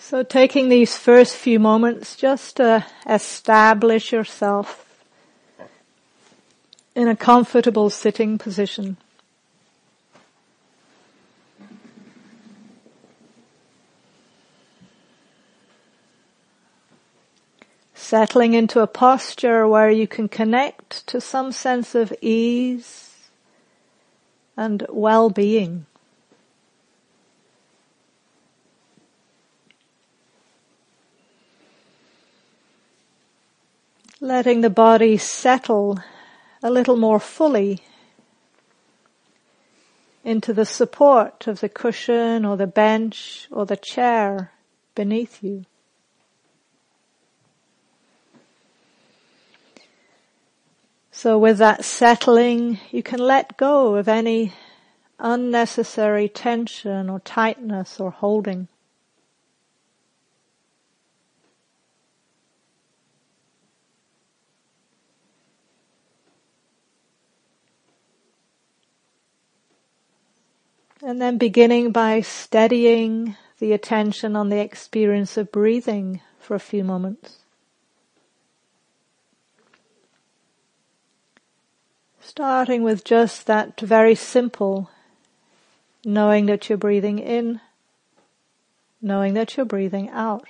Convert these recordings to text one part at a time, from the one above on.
So taking these first few moments just to establish yourself in a comfortable sitting position. Settling into a posture where you can connect to some sense of ease and well-being. Letting the body settle a little more fully into the support of the cushion or the bench or the chair beneath you. So with that settling, you can let go of any unnecessary tension or tightness or holding. And then beginning by steadying the attention on the experience of breathing for a few moments. Starting with just that very simple, knowing that you're breathing in, knowing that you're breathing out.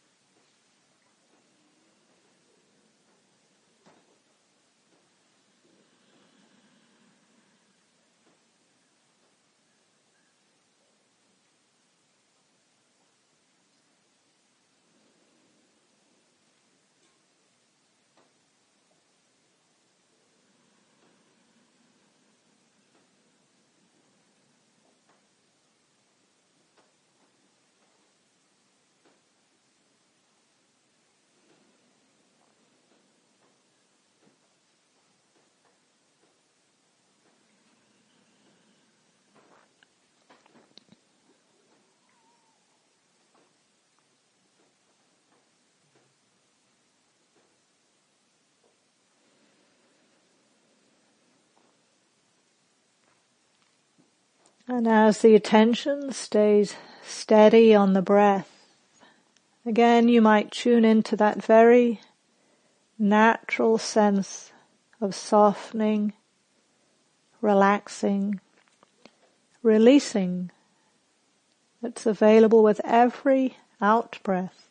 And as the attention stays steady on the breath, again you might tune into that very natural sense of softening, relaxing, releasing that's available with every out-breath.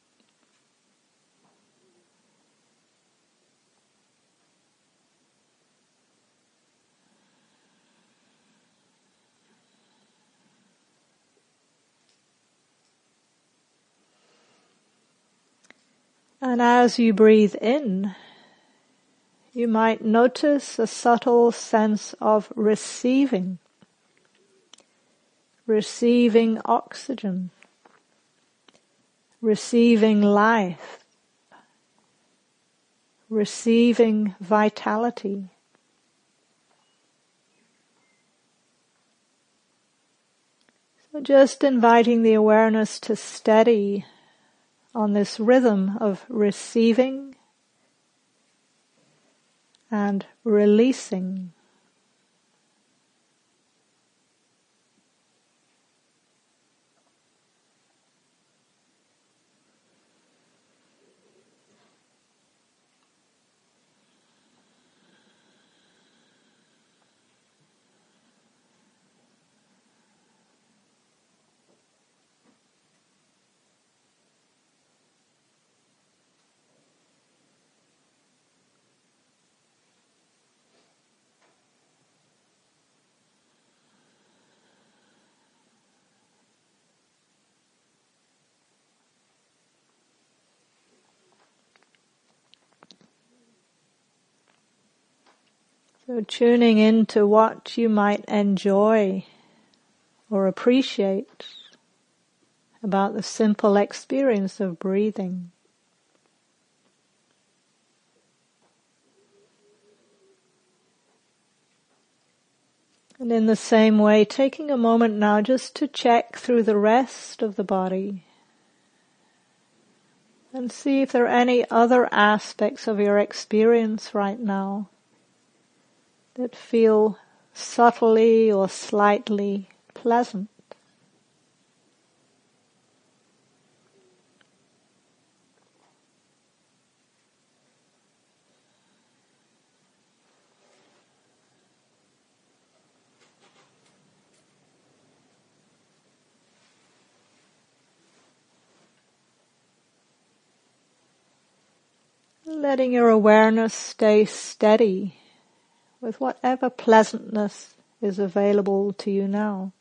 And as you breathe in, you might notice a subtle sense of receiving oxygen, receiving life, receiving vitality. So just inviting the awareness to steady on this rhythm of receiving and releasing. So tuning into what you might enjoy or appreciate about the simple experience of breathing. And in the same way, taking a moment now just to check through the rest of the body and see if there are any other aspects of your experience right now that feel subtly or slightly pleasant. letting your awareness stay steady with whatever pleasantness is available to you now.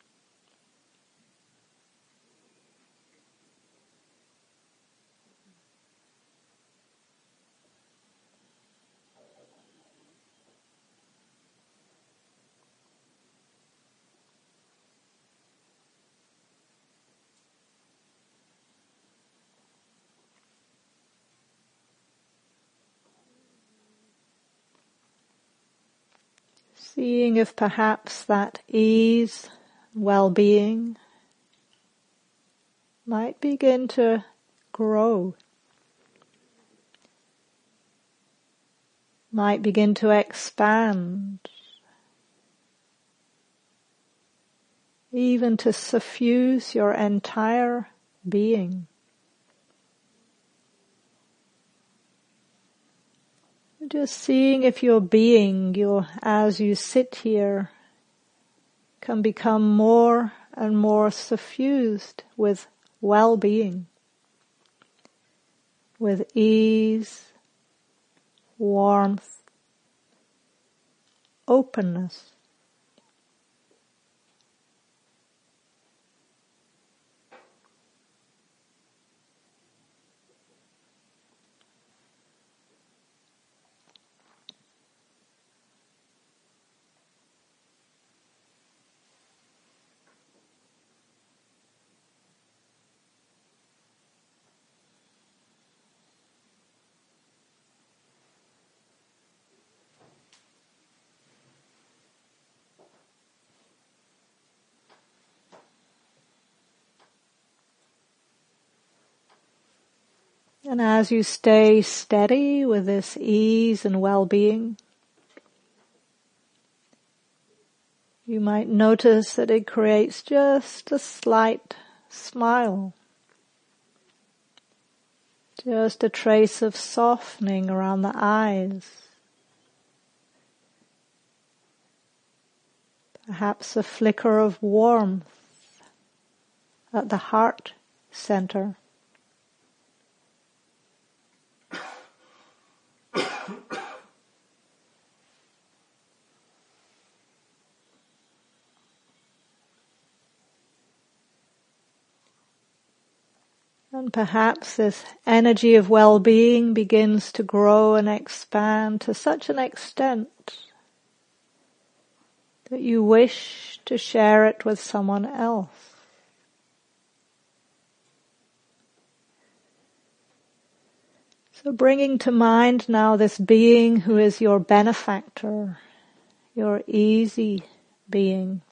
Seeing if perhaps that ease, well-being might begin to grow, might begin to expand, even to suffuse your entire being. Just seeing if your being, as you sit here, can become more and more suffused with well-being, with ease, warmth, openness. And as you stay steady with this ease and well-being, you might notice that it creates just a slight smile, just a trace of softening around the eyes, perhaps a flicker of warmth at the heart center. And perhaps this energy of well-being begins to grow and expand to such an extent that you wish to share it with someone else. So bringing to mind now this being who is your benefactor, your easy being.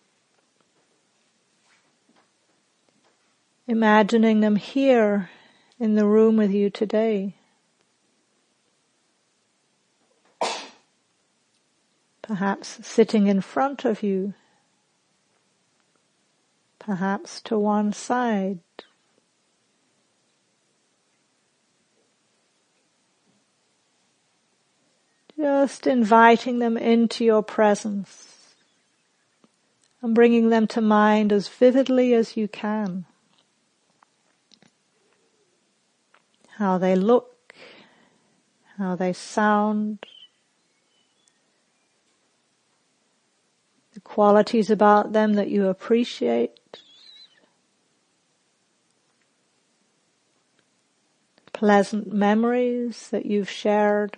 Imagining them here in the room with you today. Perhaps sitting in front of you. Perhaps to one side. Just inviting them into your presence and bringing them to mind as vividly as you can. How they look, how they sound, the qualities about them that you appreciate, pleasant memories that you've shared,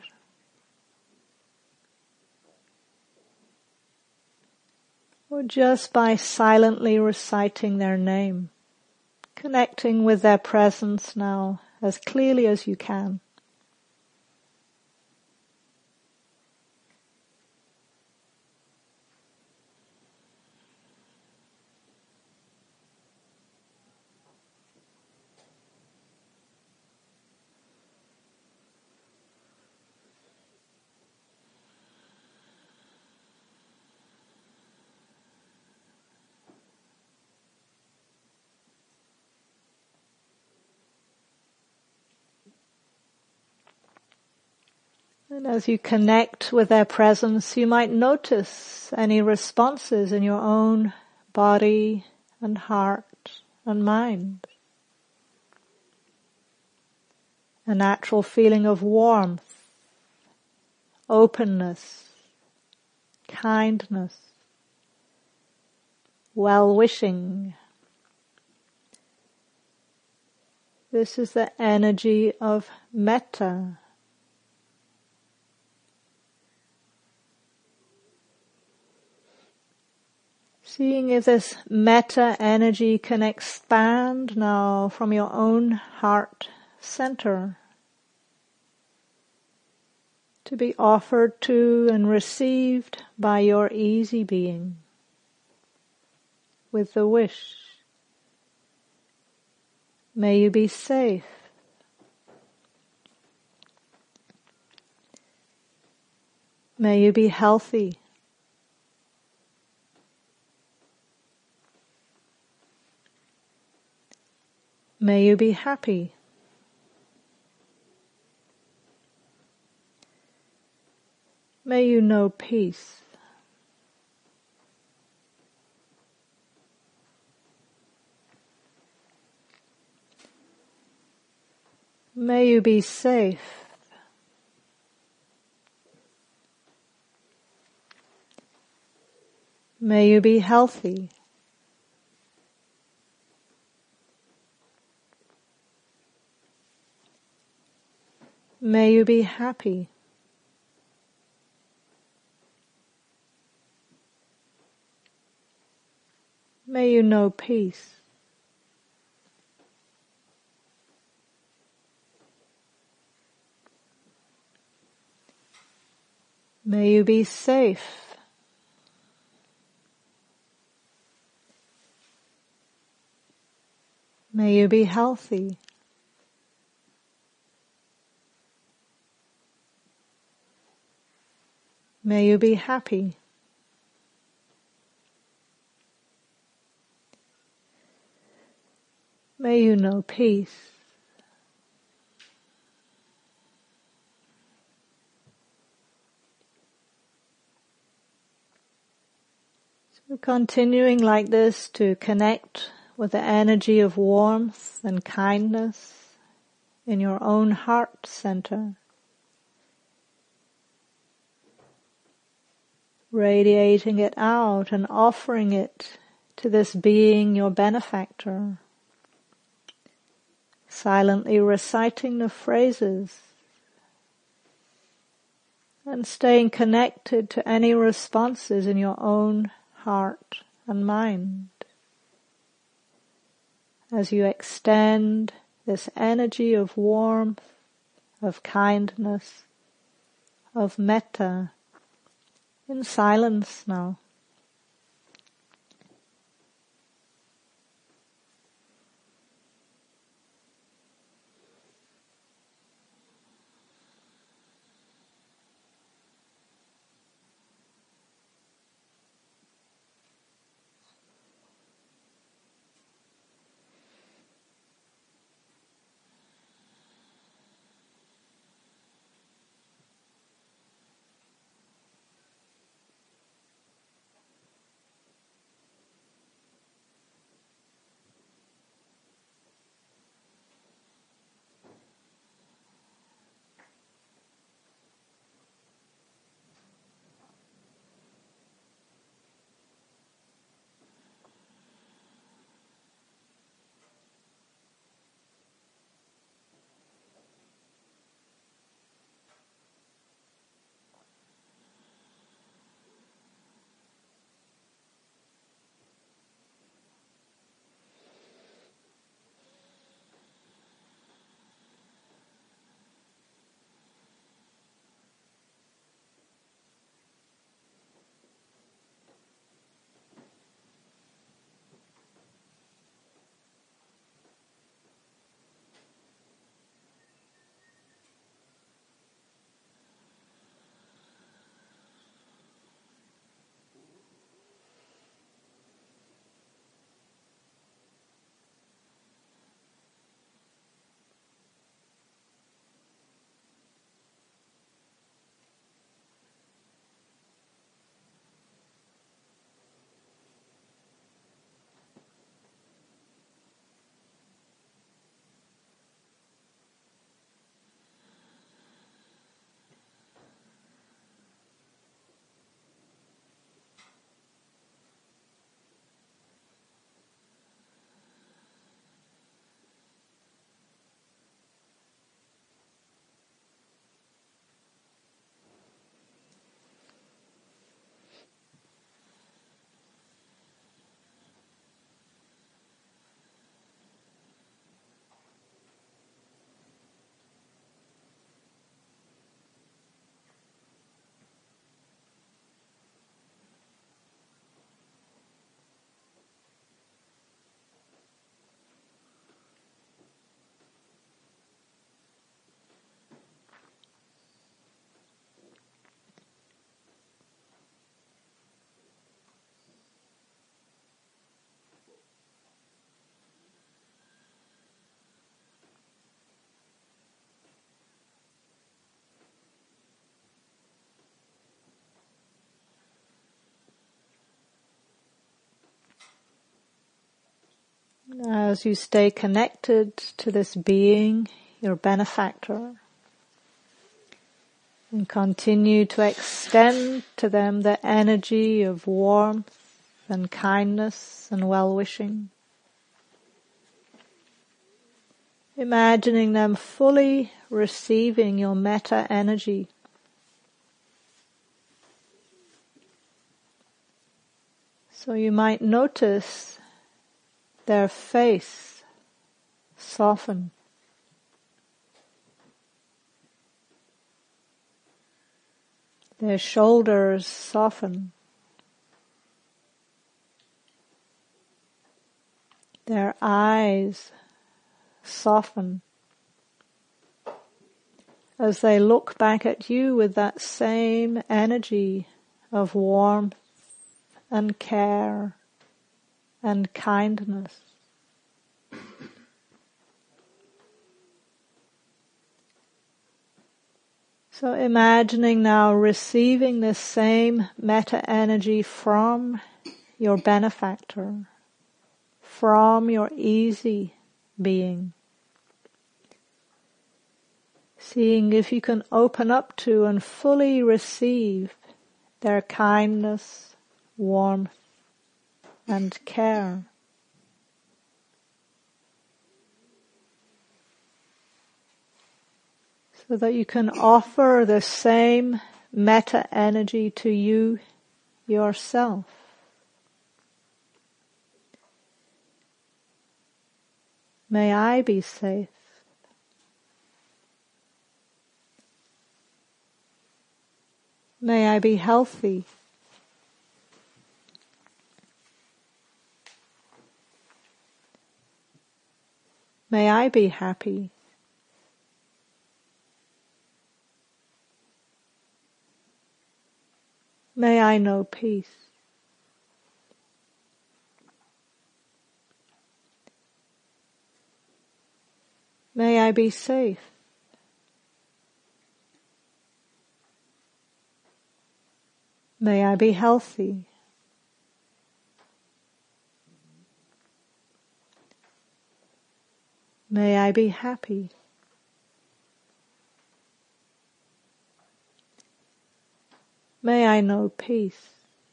or just by silently reciting their name, connecting with their presence now as clearly as you can. And as you connect with their presence, you might notice any responses in your own body and heart and mind. a natural feeling of warmth, openness, kindness, well-wishing. This is the energy of metta. Seeing if this metta energy can expand now from your own heart center to be offered to and received by your easy being with the wish. May you be safe. May you be healthy. May you be happy. May you know peace. May you be safe. May you be healthy. May you be happy. May you know peace. May you be safe. May you be healthy. May you be happy. May you know peace. So continuing like this to connect with the energy of warmth and kindness in your own heart center. Radiating it out and offering it to this being, your benefactor. Silently reciting the phrases and staying connected to any responses in your own heart and mind as you extend this energy of warmth, of kindness, of metta in silence now. As you stay connected to this being, your benefactor, and continue to extend to them the energy of warmth and kindness and well-wishing. Imagining them fully receiving your metta energy. So you might notice their face soften. Their shoulders soften. Their eyes soften as they look back at you with that same energy of warmth and care and kindness. So imagining now receiving this same metta energy from your benefactor, from your easy being. Seeing if you can open up to and fully receive their kindness, warmth, and care. So that you can offer the same metta energy to you yourself. May I be safe. May I be healthy. May I be happy. May I know peace. May I be safe. May I be healthy. May I be happy. May I know peace.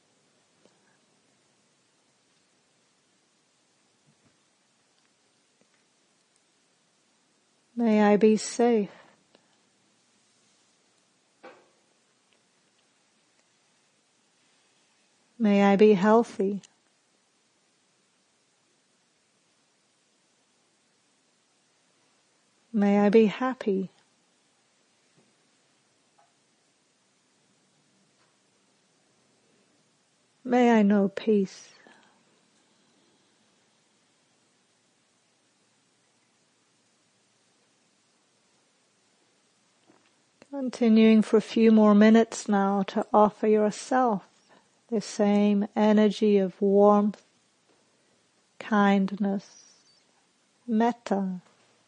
May I be safe. May I be healthy. May I be happy. May I know peace. Continuing for a few more minutes now to offer yourself the same energy of warmth, kindness, metta.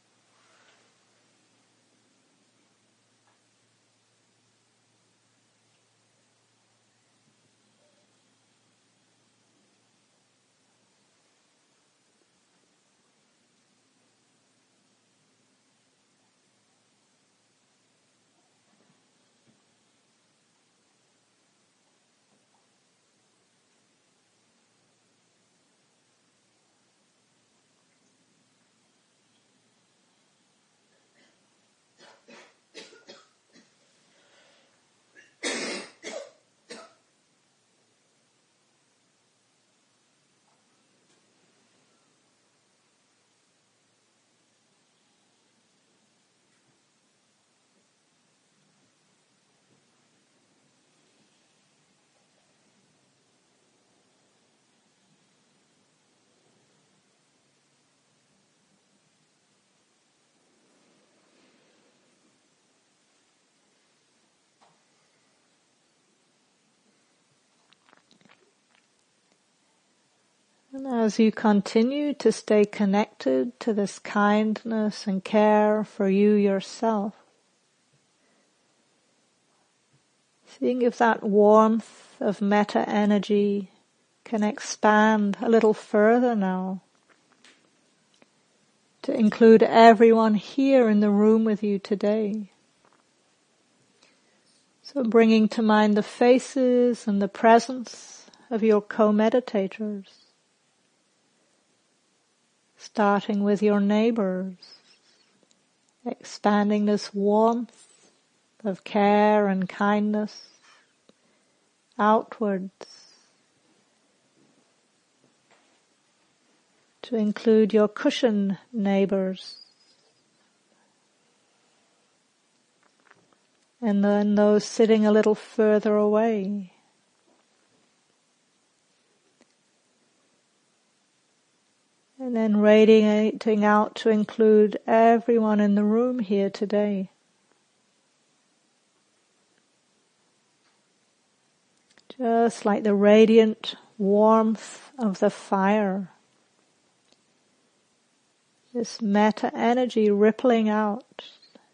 And as you continue to stay connected to this kindness and care for you yourself, seeing if that warmth of metta energy can expand a little further now to include everyone here in the room with you today. So bringing to mind the faces and the presence of your co-meditators, starting with your neighbors, expanding this warmth of care and kindness outwards to include your cushion neighbors, and then those sitting a little further away. And then radiating out to include everyone in the room here today. Just like the radiant warmth of the fire. This metta energy rippling out.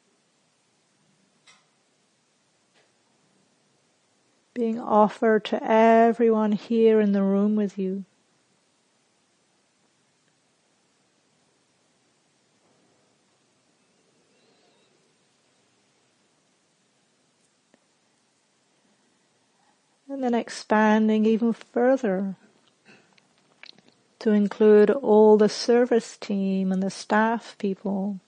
Being offered to everyone here in the room with you. And then expanding even further to include all the service team and the staff people.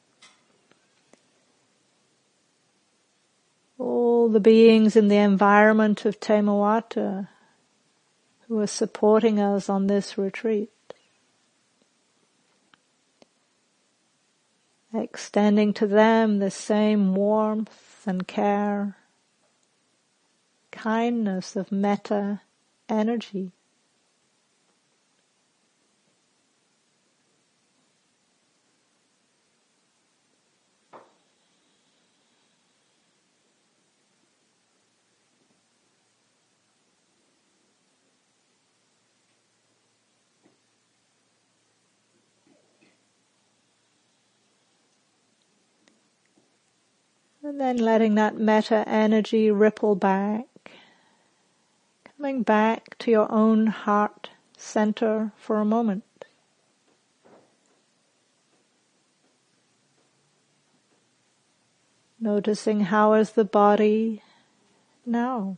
All the beings in the environment of Te Moata who are supporting us on this retreat. Extending to them the same warmth and care, kindness of metta energy. And then letting that metta energy ripple back, coming back to your own heart center for a moment. Noticing how is the body now?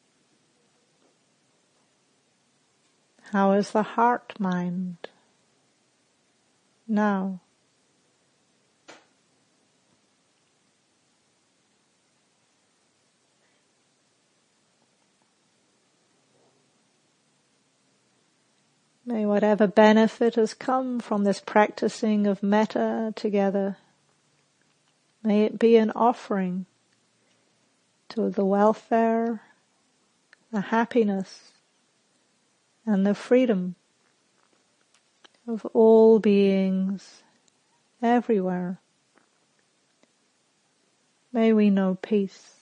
How is the heart mind now? May whatever benefit has come from this practicing of metta together, may it be an offering to the welfare, the happiness, and the freedom of all beings everywhere. May we know peace.